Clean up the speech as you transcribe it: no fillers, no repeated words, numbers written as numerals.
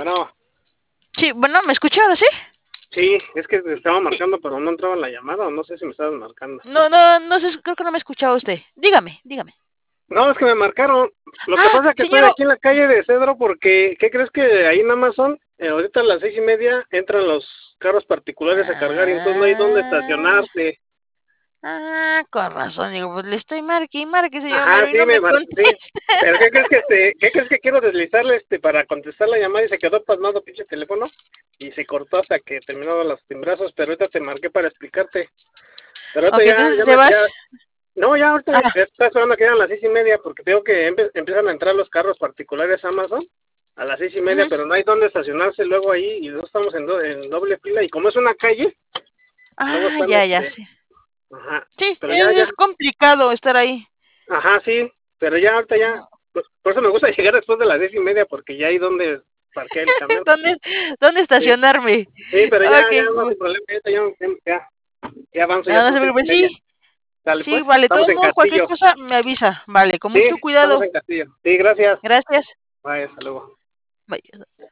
Bueno, Sí, bueno, ¿me escucha ahora sí? sí, es que te estaba marcando, pero no entraba la llamada, o no sé si me estabas marcando. No sé, creo que no me escuchaba usted. Dígame. No, es que me marcaron. Lo que Ah, pasa es que estoy señor, aquí en la calle de Cedro porque, ¿qué crees que ahí en Amazon, ahorita a las 6:30 entran los carros particulares a cargar y entonces no hay dónde ah, estacionarte? con razón, digo, pues le estoy marque y marque, señor Ajá, Mero, y sí, no me sí. contesta. Pero ¿qué crees que quiero deslizarle para contestar la llamada y se quedó pasmado pinche teléfono? Y se cortó hasta que terminaron los timbrazos, pero ahorita te marqué para explicarte. Pero ahorita Ok, entonces se va. no, ya ahorita Ah, está esperando que eran las 6:30 porque tengo que empiezan a entrar los carros particulares a Amazon a las 6:30, ujú. pero no hay dónde estacionarse luego ahí y no estamos en doble fila y como es una calle, luego están Ya, sí. ajá, Sí, pero ya, es complicado estar ahí. ajá, sí, pero ya ahorita ya, por eso me gusta llegar después de las 10:30 porque ya hay donde parquear el camión. ¿Dónde, dónde Sí, estacionarme? sí, pero ya, Ok, ya no sin problema, ya avanzo, ya no son se seis y preocupe, media. sí, Dale sí, pues, vale, estamos todos en modos, cualquier Castillo. cosa me avisa, vale, con Sí, mucho estamos cuidado. en Castillo. Sí, gracias. Gracias. Bye, hasta luego. Bye.